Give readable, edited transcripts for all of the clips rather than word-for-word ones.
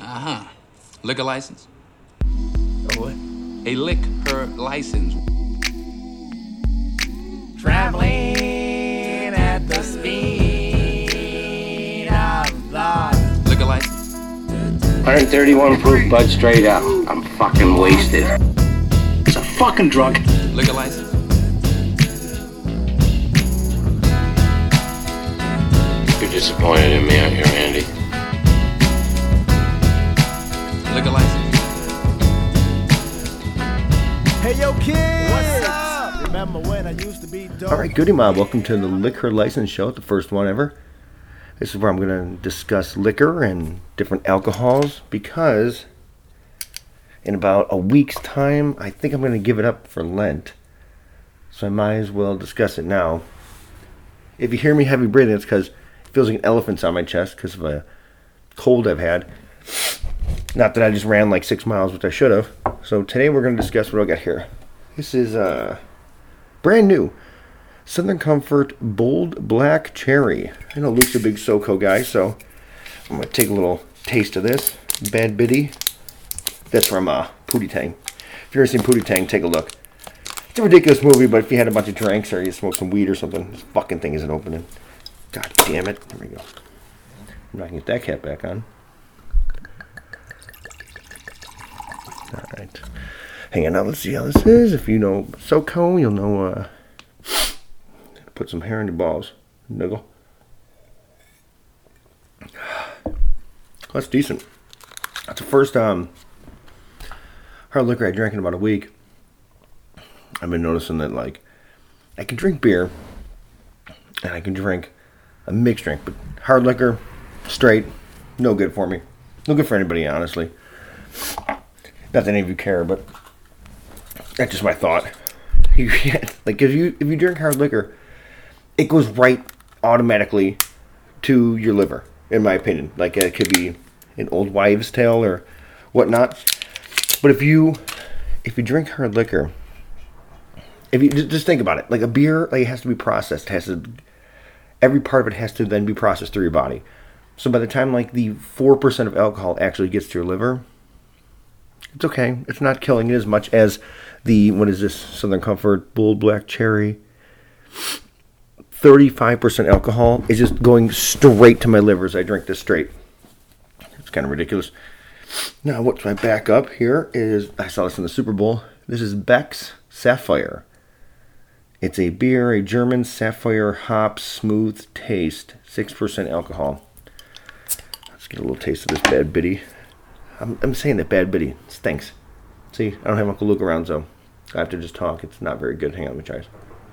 Uh-huh. Liquor license? A what? A liquor license. Traveling at the speed of thought. Liquor license? 131 proof Bud straight up. I'm fucking wasted. It's a fucking drug. Liquor license? You're disappointed in me, aren't you, Randy? Liquor license? Hey, yo, kids! What's up? Remember when I used to be dope? All right, goody mob, welcome to the Liquor License Show, the first one ever. This is where I'm going to discuss liquor and different alcohols because in about a week's time, I think I'm going to give it up for Lent. So I might as well discuss it now. If you hear me heavy breathing, it's because it feels like an elephant's on my chest because of a cold I've had. Not that I just ran like 6 miles, which I should have. So today we're going to discuss what I got here. This is brand new Southern Comfort Bold Black Cherry. I know Luke's a big SoCo guy, so I'm going to take a little taste of this. Bad Biddy. That's from Pootie Tang. If you've ever seen Pootie Tang, take a look. It's a ridiculous movie, but if you had a bunch of drinks or you smoked some weed or something, this fucking thing isn't opening. God damn it. There we go. I'm not going to get that cap back on. Alright. Hang on, now let's see how this is. If you know SoCo, you'll know, put some hair on your balls. Niggle. That's decent. That's the first hard liquor I drank in about a week. I've been noticing that, like, I can drink beer, and I can drink a mixed drink, but hard liquor, straight, no good for me. No good for anybody, honestly. Not that any of you care, but that's just my thought. Like, if you drink hard liquor, it goes right automatically to your liver, in my opinion. Like, it could be an old wives' tale or whatnot. But if you drink hard liquor, if you just think about it, like a beer, like, it has to be processed. Every part of it has to then be processed through your body. So by the time like the 4% of alcohol actually gets to your liver, it's okay. It's not killing it as much as the, what is this, Southern Comfort Bold Black Cherry. 35% alcohol is just going straight to my liver as I drink this straight. It's kind of ridiculous. Now, what's my backup here is, I saw this in the Super Bowl. This is Beck's Sapphire. It's a beer, a German Sapphire hop smooth taste, 6% alcohol. Let's get a little taste of this Bad Biddy. I'm saying that Bad Biddy stinks. See, I don't have Uncle Luke around, so I have to just talk. It's not very good. Hang on, let me try this.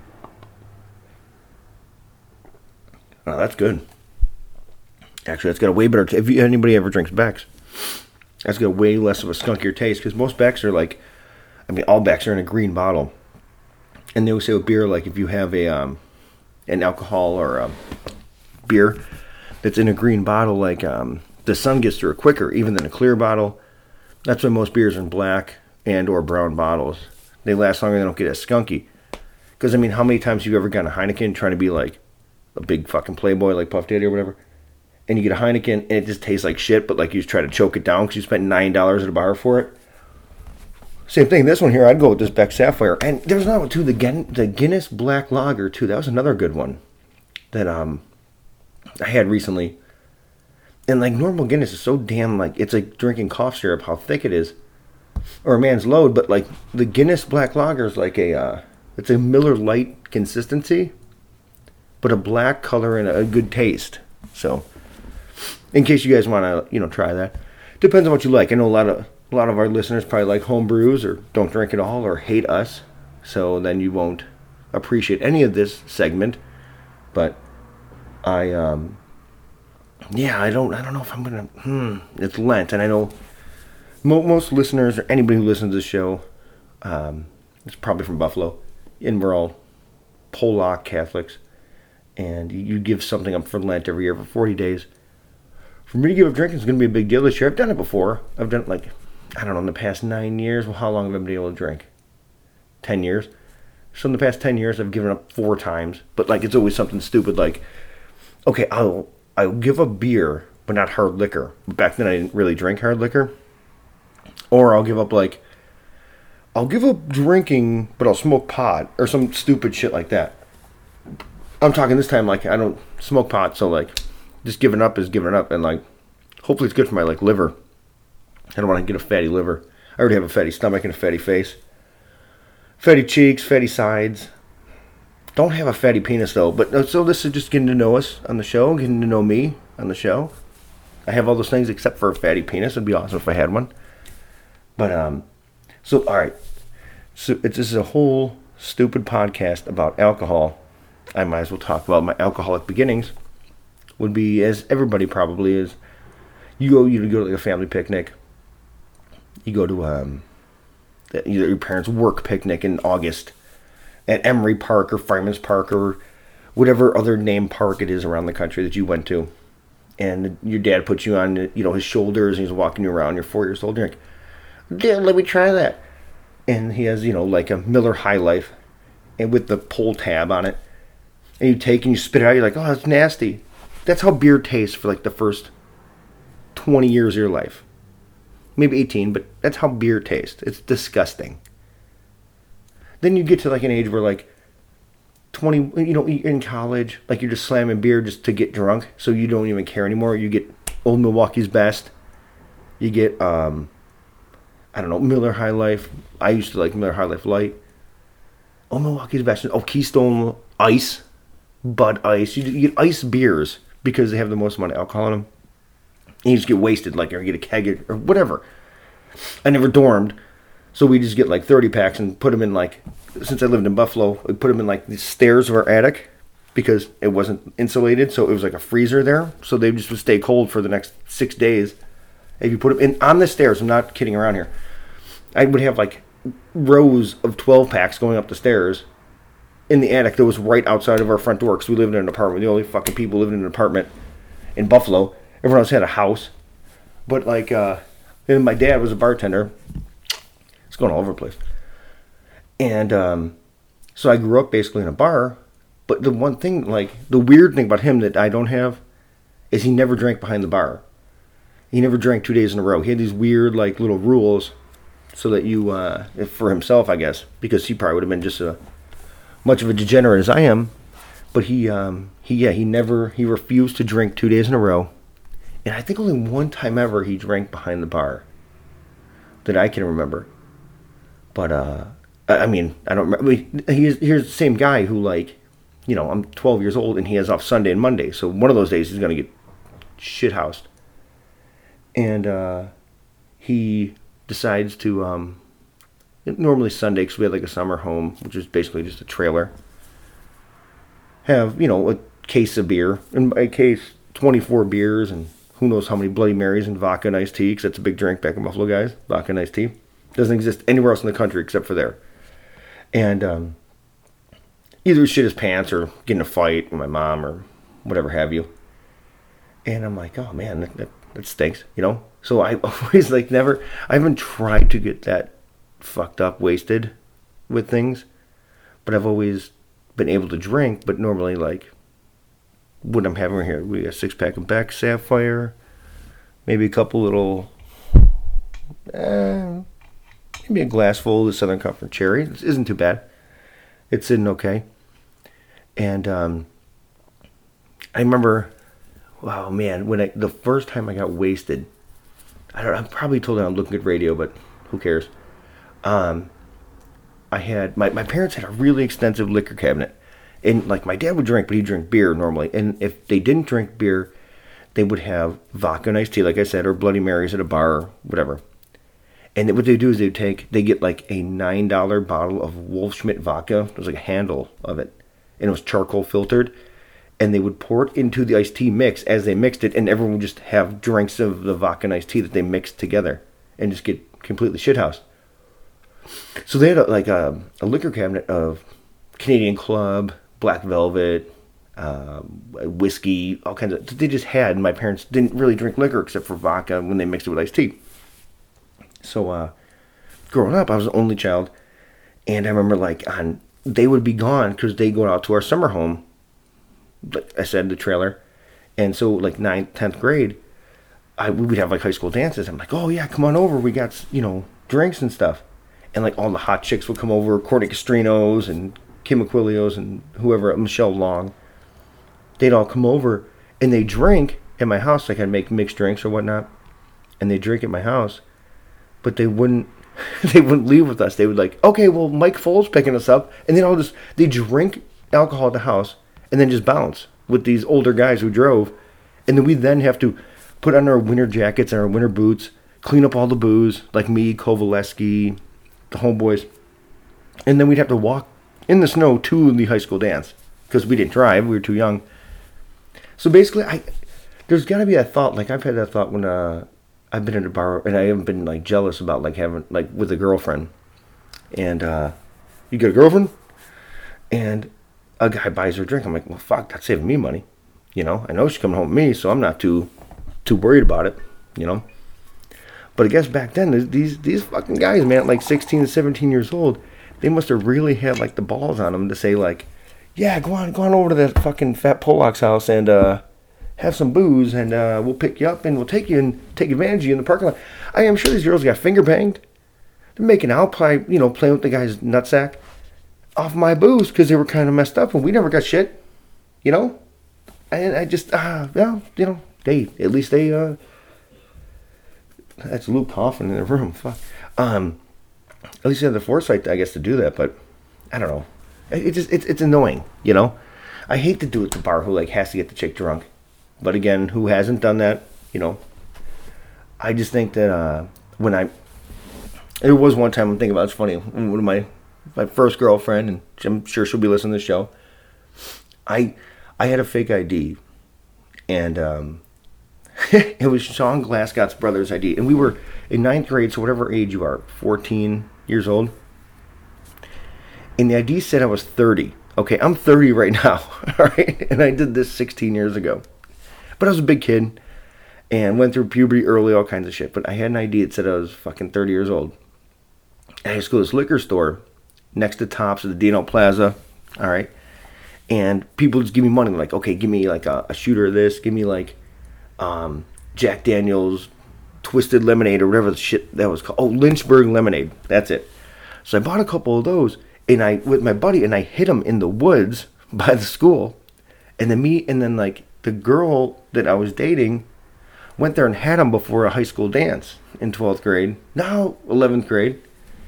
Oh, that's good. Actually, that's got a way better taste. If anybody ever drinks Beck's, that's got way less of a skunkier taste, because most Beck's are like, I mean, all Beck's are in a green bottle. And they always say with beer, like, if you have an alcohol or a beer that's in a green bottle, like, the sun gets through it quicker, even than a clear bottle. That's why most beers are in black and or brown bottles. They last longer, they don't get as skunky. Because, I mean, how many times have you ever gotten a Heineken trying to be like a big fucking playboy like Puff Daddy or whatever? And you get a Heineken and it just tastes like shit, but like you just try to choke it down because you spent $9 at a bar for it. Same thing, this one here, I'd go with this Beck Sapphire. And there's another one too, the Guinness Black Lager too. That was another good one that I had recently. And like normal Guinness is so damn, like, it's like drinking cough syrup, how thick it is. Or a man's load, but like the Guinness Black Lager is like it's a Miller Lite consistency, but a black color and a good taste. So, in case you guys want to, try that. Depends on what you like. I know a lot of our listeners probably like home brews or don't drink at all or hate us. So then you won't appreciate any of this segment. But I don't know if I'm going to, it's Lent, and I know most listeners, or anybody who listens to this show, is probably from Buffalo, and we're all Polak Catholics, and you give something up for Lent every year for 40 days. For me to give up drinking is going to be a big deal this year. I've done it before. I've done it like, I don't know, in the past 9 years. Well, how long have I been able to drink? 10 years. So in the past 10 years, I've given up 4 times, but like it's always something stupid like, okay, I'll give up beer but not hard liquor. Back then I didn't really drink hard liquor. Or I'll give up drinking, but I'll smoke pot or some stupid shit like that. I'm talking this time like I don't smoke pot, so like just giving up is giving up, and like hopefully it's good for my like liver. I don't want to get a fatty liver. I already have a fatty stomach and a fatty face. Fatty cheeks, fatty sides. Don't have a fatty penis though. But so this is just getting to know us on the show, getting to know me on the show. I have all those things except for a fatty penis. It'd be awesome if I had one. But so all right. So this is a whole stupid podcast about alcohol. I might as well talk about my alcoholic beginnings. Would be, as everybody probably is, you go to like a family picnic. You go to your parents' work picnic in August at Emery Park or Fireman's Park or whatever other name park it is around the country that you went to. And your dad puts you on, his shoulders, and he's walking you around. You're 4 years old. And you're like, Dad, let me try that. And he has, like a Miller High Life, and with the pull tab on it. And you take and you spit it out. You're like, oh, that's nasty. That's how beer tastes for like the first 20 years of your life. Maybe 18, but that's how beer tastes. It's disgusting. Then you get to like an age where like 20, in college, like you're just slamming beer just to get drunk, so you don't even care anymore. You get Old Milwaukee's Best. You get, Miller High Life. I used to like Miller High Life Light. Old Milwaukee's Best. Oh, Keystone Ice. Bud Ice. You get ice beers because they have the most amount of alcohol in them. And you just get wasted, like, or get a keg or whatever. I never dormed, so we just get like 30 packs and put them in like, since I lived in Buffalo, we put them in like the stairs of our attic because it wasn't insulated, so it was like a freezer there, so they just would stay cold for the next 6 days. If you put them in on the stairs, I'm not kidding around here, I would have like rows of 12 packs going up the stairs in the attic that was right outside of our front door, because we lived in an apartment. The only fucking people living in an apartment in Buffalo. Everyone else had a house. But like, then my dad was a bartender. It's going all over the place. And so I grew up basically in a bar. But the one thing, like, the weird thing about him that I don't have is he never drank behind the bar. He never drank 2 days in a row. He had these weird, like, little rules so that you, for himself, I guess, because he probably would have been just much of a degenerate as I am. But he refused to drink 2 days in a row. And I think only one time ever he drank behind the bar that I can remember. But, I mean, I don't remember. Here's the same guy who, like, I'm 12 years old and he has off Sunday and Monday. So one of those days he's going to get shithoused. And he decides to, normally Sunday, because we had like a summer home, which is basically just a trailer, have, a case of beer. In my case, 24 beers and who knows how many Bloody Marys and vodka and iced tea, because that's a big drink back in Buffalo, guys. Vodka and iced tea. Doesn't exist anywhere else in the country except for there. And either shit his pants or get in a fight with my mom or whatever have you. And I'm like, oh man, that stinks, So I always I haven't tried to get that fucked up, wasted with things, but I've always been able to drink. But normally, like, what I'm having here, we got a 6-pack of Beck Sapphire, maybe a couple little, maybe a glass full of the Southern Comfort Cherry. It isn't too bad. It's sitting okay. And I remember, wow, man, when the first time I got wasted, I probably told them I'm looking at radio, but who cares? I had, my parents had a really extensive liquor cabinet. And, like, my dad would drink, but he'd drink beer normally. And if they didn't drink beer, they would have vodka and iced tea, like I said, or Bloody Marys at a bar or whatever. And what they do is they get, like, a $9 bottle of Wolfschmidt vodka. It was like a handle of it. And it was charcoal filtered. And they would pour it into the iced tea mix as they mixed it. And everyone would just have drinks of the vodka and iced tea that they mixed together. And just get completely shithoused. So they had, a liquor cabinet of Canadian Club, Black Velvet, whiskey, all kinds of. They just had. And my parents didn't really drink liquor except for vodka when they mixed it with iced tea. So, growing up, I was the only child. And I remember, they would be gone because they go out to our summer home. Like I said, the trailer. And so, 9th, 10th grade, we would have like high school dances. I'm like, oh yeah, come on over. We got, drinks and stuff. And like all the hot chicks would come over, Courtney Castrinos and Kim Aquilios and whoever, Michelle Long. They'd all come over and they drink at my house. Like I'd make mixed drinks or whatnot. And they drink at my house. But they wouldn't leave with us. They would like, okay, well, Mike Foles picking us up. And then they drink alcohol at the house and then just bounce with these older guys who drove. And then we'd then have to put on our winter jackets and our winter boots, clean up all the booze, like me, Kovaleski, the homeboys. And then we'd have to walk in the snow to the high school dance because we didn't drive. We were too young. So basically, there's got to be a thought. Like I've had that thought when I've been at a bar and I haven't been like jealous about like having like with a girlfriend. And you got a girlfriend? And a guy buys her a drink. I'm like, well, fuck, that's saving me money. I know she's coming home with me, so I'm not too worried about it, But I guess back then, these fucking guys, man, like 16 and 17 years old, they must have really had like the balls on them to say like, yeah, go on over to that fucking fat Pollock's house and have some booze and we'll pick you up and we'll take you and take advantage of you in the parking lot. I am sure these girls got finger banged. They're making out, playing with the guy's nutsack off my booze because they were kind of messed up and we never got shit, And I just, they that's Luke Coffin in the room. Fuck. At least they had the foresight, I guess, to do that. But I don't know. It's annoying, I hate to do it to bar who like has to get the chick drunk. But again, who hasn't done that? I just think that there was one time I'm thinking about. It's funny. One of my first girlfriend, and I'm sure she'll be listening to the show. I had a fake ID, and it was Sean Glasgott's brother's ID. And we were in 9th grade, so whatever age you are, 14 years old. And the ID said I was 30. Okay, I'm 30 right now, all right? And I did this 16 years ago. But I was a big kid and went through puberty early, all kinds of shit. But I had an ID that said I was fucking 30 years old. And I used to go to this liquor store next to Tops at the Dino Plaza, all right? And people just give me money. They're like, okay, give me like a shooter of this. Give me like Jack Daniels Twisted Lemonade or whatever the shit that was called. Oh, Lynchburg Lemonade. That's it. So I bought a couple of those with my buddy, and I hid them in the woods by the school. And then like the girl that I was dating went there and had them before a high school dance in 12th grade. Now 11th grade.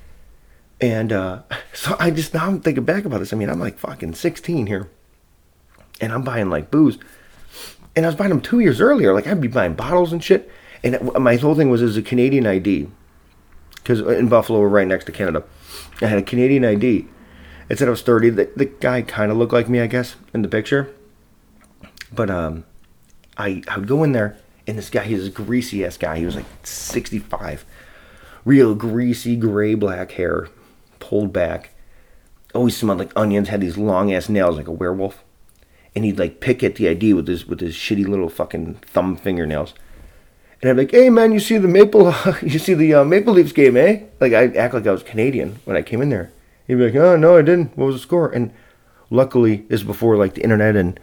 And so now I'm thinking back about this. I mean, I'm like fucking 16 here. And I'm buying like booze. And I was buying them 2 years earlier. Like I'd be buying bottles and shit. And my whole thing was a Canadian ID. Because in Buffalo, we're right next to Canada. I had a Canadian ID. It said I was 30. The guy kind of looked like me, I guess, in the picture. But I would go in there, and this guy, he's a greasy-ass guy. He was like 65. Real greasy, gray-black hair, pulled back. Always smelled like onions, had these long-ass nails like a werewolf. And he'd like pick at the ID with his shitty little fucking thumb fingernails. And I'd be like, hey man, you see the Maple Leafs game, eh? Like I'd act like I was Canadian when I came in there. He'd be like, oh no, I didn't. What was the score? And luckily, this is before like the internet, and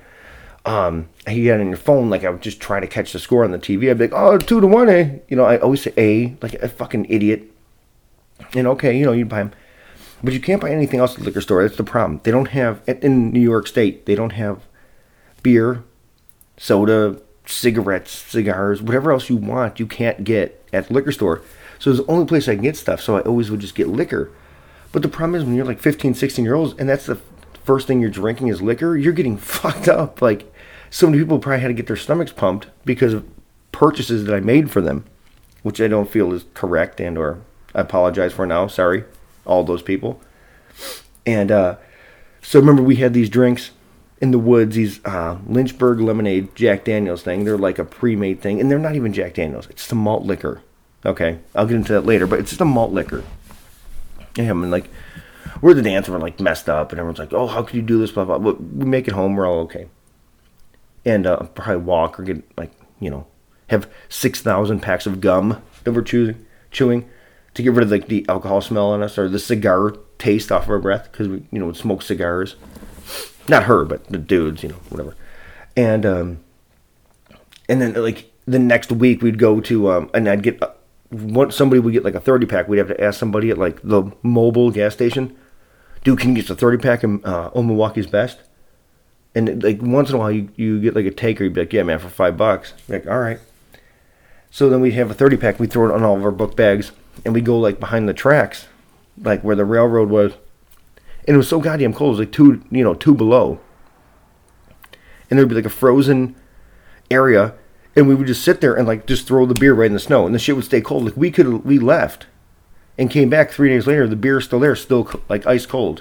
he had it on your phone. Like I would just try to catch the score on the TV. I'd be like, oh, 2-1, eh? I always say A, like a fucking idiot. And okay, you'd buy them. But you can't buy anything else at the liquor store. That's the problem. They don't have, in New York State, they don't have beer, soda, cigarettes, cigars, whatever else you want, you can't get at the liquor store. So it's the only place I can get stuff, so I always would just get liquor. But the problem is when you're like 15, 16 year olds, and that's the first thing you're drinking is liquor, you're getting fucked up. Like, so many people probably had to get their stomachs pumped because of purchases that I made for them, which I don't feel is correct, and or I apologize for now. Sorry, all those people. And so remember, we had these drinks in the woods, these Lynchburg Lemonade Jack Daniels thing. They're like a pre-made thing, and they're not even Jack Daniels. It's just a malt liquor. Okay, I'll get into that later, but it's just a malt liquor. Yeah, I mean, like, we're at the dance, and we're like messed up, and everyone's like, oh, how could you do this, blah, blah, blah. We make it home, we're all okay. And probably walk or get, like, have 6,000 packs of gum that we're chewing to get rid of, like, the alcohol smell on us, or the cigar taste off of our breath, because we, would smoke cigars. Not her, but the dudes, whatever. And then, like, the next week we'd go to, and I'd get, somebody would get like a 30-pack. We'd have to ask somebody at like the mobile gas station, dude, can you get the 30-pack in Milwaukee's Best? And like once in a while you get like a taker, you'd be like, yeah, man, for $5. Like, all right. So then we'd have a 30-pack, we'd throw it on all of our book bags, and we'd go like behind the tracks, like where the railroad was. And it was so goddamn cold. It was like two below. And there'd be like a frozen area, and we would just sit there and like just throw the beer right in the snow, and the shit would stay cold. Like we left and came back 3 days later, the beer's still there, still like ice cold,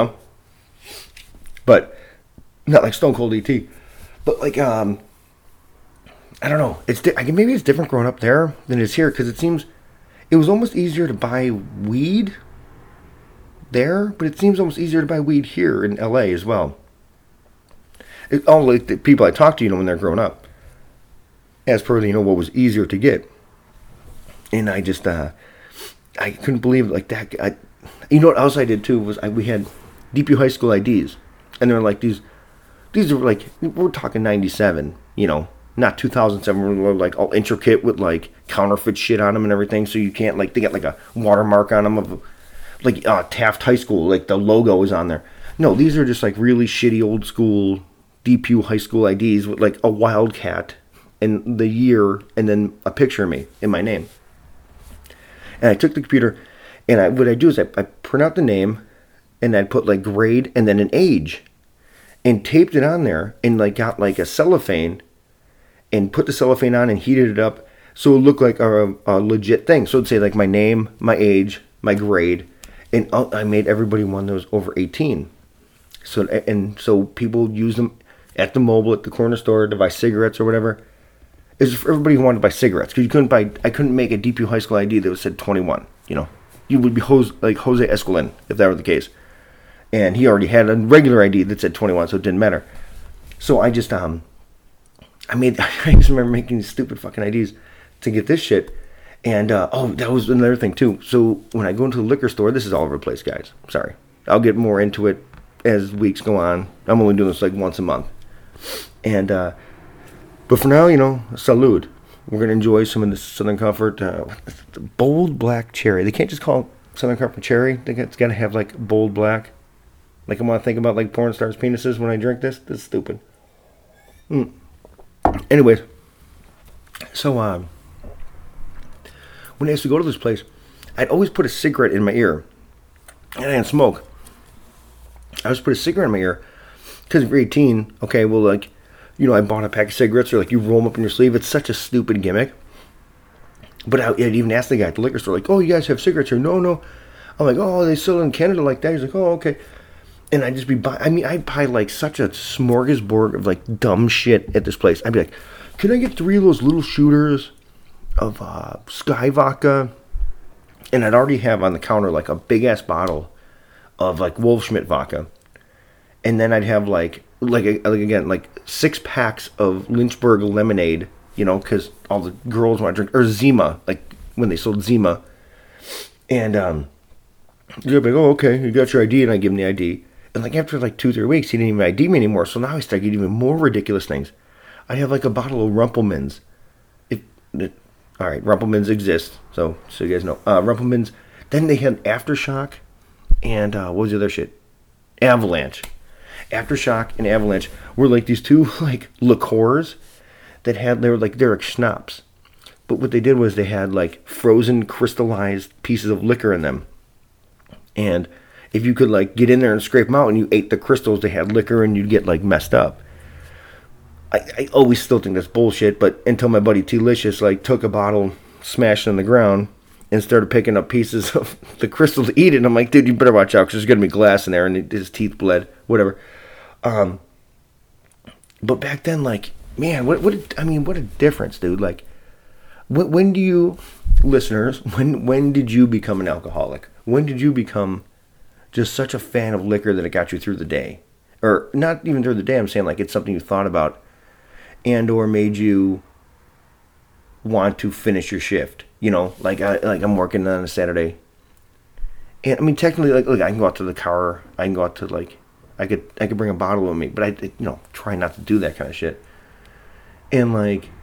But not like Stone Cold ET. But like I don't know. Maybe it's different growing up there than it is here, because it was almost easier to buy weed there, but it seems almost easier to buy weed here in LA as well. All like the people I talk to, when they're growing up, as per what was easier to get. And I just I couldn't believe like that. What else I did too was we had DPU high school IDs, and they're like these are like, we're talking 97, not 2007, were like all intricate with like counterfeit shit on them and everything, so you can't like, they got like a watermark on them of like Taft High School, like the logo is on there. No, these are just like really shitty old school DPU high school IDs with like a wildcat and the year and then a picture of me in my name. And I took the computer, and what I do is I print out the name, and I'd put like grade and then an age, and taped it on there, and like got like a cellophane, and put the cellophane on and heated it up so it looked like a legit thing. So it'd say like my name, my age, my grade, and I made everybody one that was over 18. So people use them at the mobile, at the corner store to buy cigarettes or whatever. It was for everybody who wanted to buy cigarettes, because I couldn't make a DPU high school ID that said 21. You would be Jose Esquilin if that were the case, and he already had a regular ID that said 21, so it didn't matter. So I just I just remember making these stupid fucking IDs to get this shit. And that was another thing too. So when I go into the liquor store, this is all over the place, guys. Sorry, I'll get more into it as weeks go on. I'm only doing this like once a month, and but for now, salud. We're gonna enjoy some of this Southern Comfort, the bold black cherry. They can't just call it Southern Comfort cherry. It's got to have like bold black. Like I want to think about like porn stars' penises when I drink this. This is stupid. Anyways, so when I used to go to this place, I'd always put a cigarette in my ear, and I didn't smoke. I always put a cigarette in my ear because if you're 18, okay, well, like, I bought a pack of cigarettes, or like you roll them up in your sleeve. It's such a stupid gimmick. But I'd even ask the guy at the liquor store, like, oh, you guys have cigarettes here? No. I'm like, oh, they sell in Canada like that. He's like, oh, okay. And I'd just be I'd buy like such a smorgasbord of like dumb shit at this place. I'd be like, can I get 3 of those little shooters of Sky Vodka? And I'd already have on the counter like a big ass bottle of like Wolfschmidt vodka. And then I'd have like 6 packs of Lynchburg lemonade, because all the girls want to drink, or Zima, like when they sold Zima. And you'd be like, oh, okay, you got your ID, and I give him the ID. And like after like 2-3 weeks, he didn't even ID me anymore. So now I started getting even more ridiculous things. I'd have like a bottle of Rumpelmans. All right, Rumpelmans exist, so you guys know. Rumpelmans. Then they had Aftershock, and what was the other shit? Avalanche. Aftershock and Avalanche were like these 2 like liqueurs that they're like schnapps. But what they did was they had like frozen crystallized pieces of liquor in them. And if you could like get in there and scrape them out and you ate the crystals, they had liquor and you'd get like messed up. I always still think that's bullshit, but until my buddy T-Licious like took a bottle, smashed it on the ground, and started picking up pieces of the crystal to eat it, and I'm like, dude, you better watch out, because there's going to be glass in there, and his teeth bled, whatever. But back then, like, man, what a difference, dude. Like, when do you, listeners, when did you become an alcoholic? When did you become just such a fan of liquor that it got you through the day? Or not even through the day, I'm saying like it's something you thought about and or made you want to finish your shift. Like I'm working on a Saturday. And I mean, technically, like, look, I can go out to the car. I can go out to like, I could bring a bottle with me, but I try not to do that kind of shit. And like,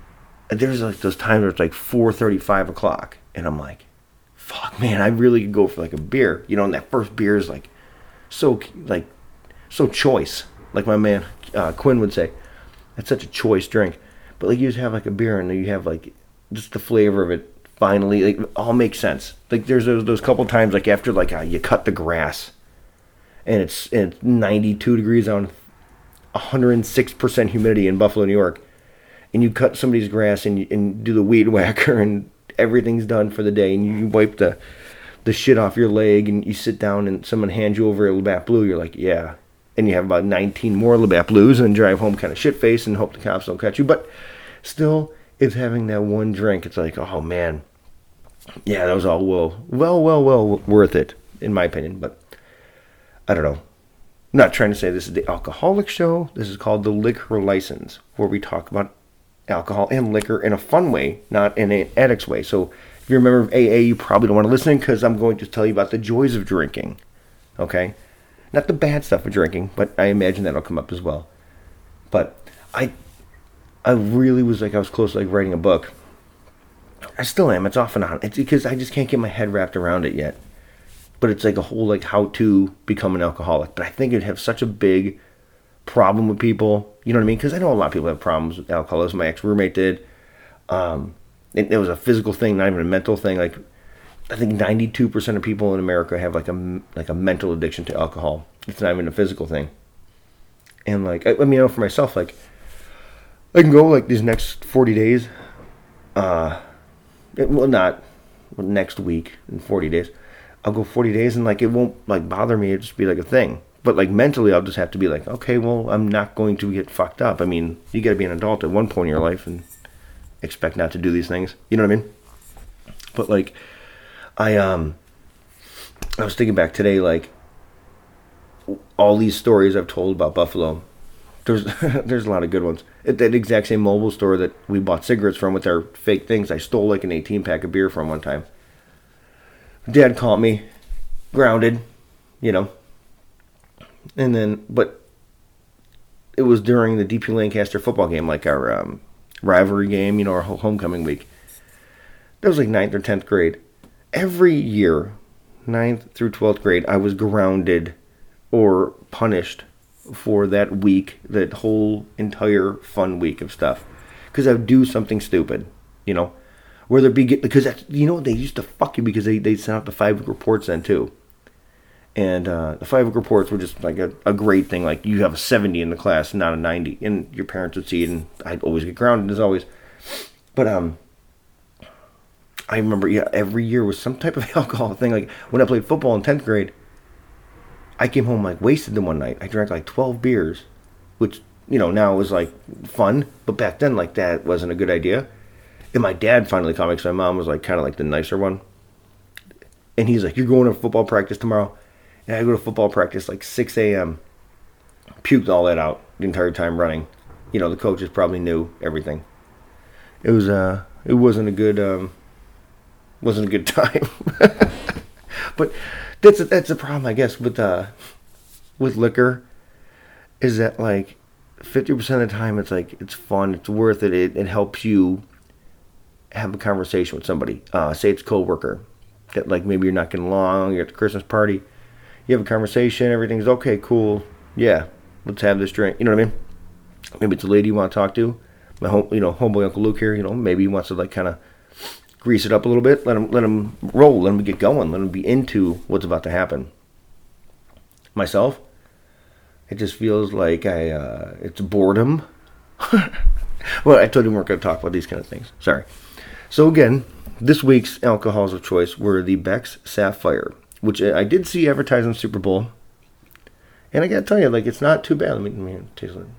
there's like those times where it's like 4:30, 5 o'clock, and I'm like, fuck, man, I really could go for like a beer. You know, and that first beer is like so choice. Like my man Quinn would say, it's such a choice drink. But like you just have like a beer and you have like just the flavor of it. Finally, like it all makes sense. Like there's those couple times like after like you cut the grass, and it's 92 degrees on 106% humidity in Buffalo, New York, and you cut somebody's grass and do the weed whacker and everything's done for the day, and you wipe the shit off your leg and you sit down and someone hands you over a Labatt Blue. You're like, yeah. And you have about 19 more Labatt Blues and drive home kind of shit-faced and hope the cops don't catch you. But still, it's having that one drink. It's like, oh, man. Yeah, that was all well worth it, in my opinion. But I don't know. I'm not trying to say this is the alcoholic show. This is called the Liquor License, where we talk about alcohol and liquor in a fun way, not in an addict's way. So if you're a member of AA, you probably don't want to listen because I'm going to tell you about the joys of drinking. Okay? Not the bad stuff of drinking, but I imagine that'll come up as well. But I really was like, I was close to like writing a book. I still am. It's off and on. It's because I just can't get my head wrapped around it yet. But it's like a whole like how to become an alcoholic. But I think it'd have such a big problem with people. You know what I mean? Because I know a lot of people have problems with alcoholism. My ex-roommate did. It was a physical thing, not even a mental thing. Like I think 92% of people in America have like a mental addiction to alcohol. It's not even a physical thing. And like, I mean, I know for myself, like, I can go like these next 40 days. Not next week in 40 days. I'll go 40 days and like it won't like bother me. It'll just be like a thing. But like mentally, I'll just have to be like, okay, well, I'm not going to get fucked up. I mean, you got to be an adult at one point in your life and expect not to do these things. You know what I mean? But like, I was thinking back today, like all these stories I've told about Buffalo. There's a lot of good ones. At that exact same mobile store that we bought cigarettes from with our fake things, I stole like an 18-pack of beer from one time. Dad caught me, grounded, you know. And then, but it was during the DP Lancaster football game, like our rivalry game, you know, our homecoming week. That was like 9th or 10th grade. Every year, 9th through 12th grade, I was grounded or punished for that week, that whole entire fun week of stuff. Because I would do something stupid, you know. Whether it be, because, you know, they used to fuck you because they sent out the 5-week reports then, too. And the 5-week reports were just like a great thing. Like, you have a 70 in the class, not a 90. And your parents would see it, and I'd always get grounded, as always. But, I remember, yeah, every year was some type of alcohol thing. Like, when I played football in 10th grade, I came home, like, wasted the one night. I drank, like, 12 beers, which, you know, now is, like, fun. But back then, like, that wasn't a good idea. And my dad finally caught me because my mom was, like, kind of, like, the nicer one. And he's like, you're going to football practice tomorrow? And I go to football practice, like, 6 a.m. Puked all that out the entire time running. You know, the coaches probably knew everything. It was, it wasn't a good time. But that's a problem, I guess, with liquor, is that like 50% of the time it's like it's fun, it's worth it. It helps you have a conversation with somebody. Say it's a coworker that like maybe you're not getting along. You're at the Christmas party, you have a conversation, everything's okay, cool, yeah, let's have this drink. You know what I mean? Maybe it's a lady you want to talk to. My homeboy Uncle Luke here. You know, maybe he wants to like kind of grease it up a little bit, let him roll, let him get going, let him be into what's about to happen. Myself, it just feels like it's boredom. Well, I told you we weren't going to talk about these kind of things. Sorry. So again, this week's alcohols of choice were the Beck's Sapphire, which I did see advertised on Super Bowl. And I got to tell you, like, it's not too bad. Let me taste it.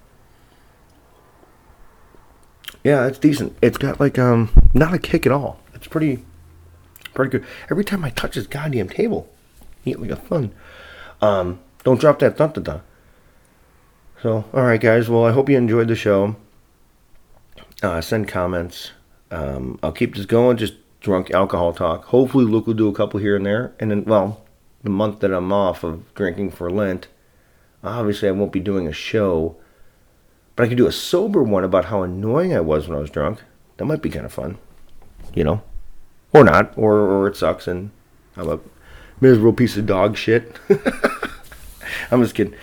Yeah, it's decent. It's got like not a kick at all. It's pretty good. Every time I touch this goddamn table, you get like a fun. Don't drop that thump-da-da. So, all right, guys. Well, I hope you enjoyed the show. Send comments. I'll keep this going. Just drunk alcohol talk. Hopefully, Luke will do a couple here and there. And then, well, the month that I'm off of drinking for Lent, obviously I won't be doing a show. But I could do a sober one about how annoying I was when I was drunk. That might be kind of fun, you know, or not, or it sucks and I'm a miserable piece of dog shit. I'm just kidding.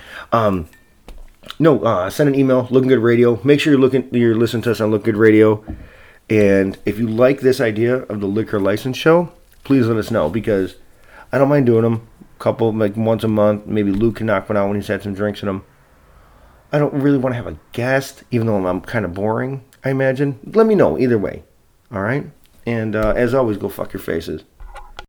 No, send an email, Looking Good Radio. Make sure you're listening to us on Look Good Radio. And if you like this idea of the liquor license show, please let us know, because I don't mind doing them. Couple, like once a month. Maybe Luke can knock one out when he's had some drinks in him. I don't really want to have a guest, even though I'm kind of boring, I imagine. Let me know either way. All right? And as always, go fuck your faces.